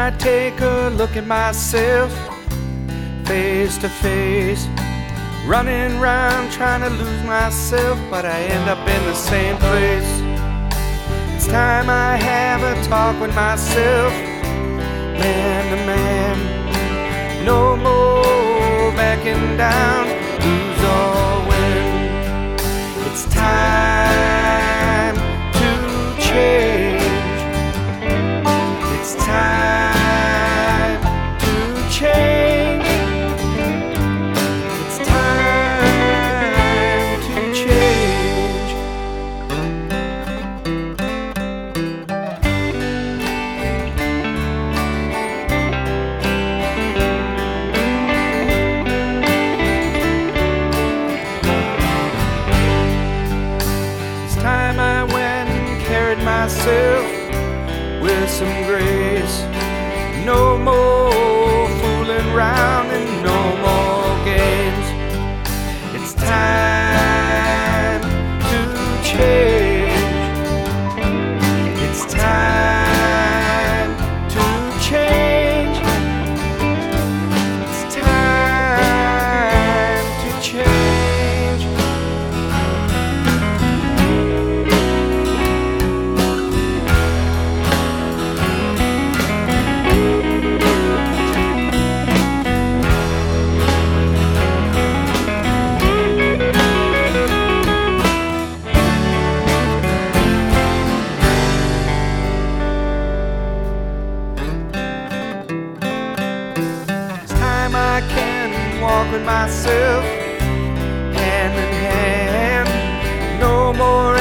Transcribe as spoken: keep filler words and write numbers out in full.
I take a look at myself face to face, running round trying to lose myself, but I end up in the same place. It's time I have a talk with myself, man to man. No more backing down, lose or win. It's time to change. It's time to change. It's time to change. It's time I went and carried myself with some grace. No more fooling around and no more games. It's time to change. It's time to change. It's time to change. I can walk with myself hand in hand. No more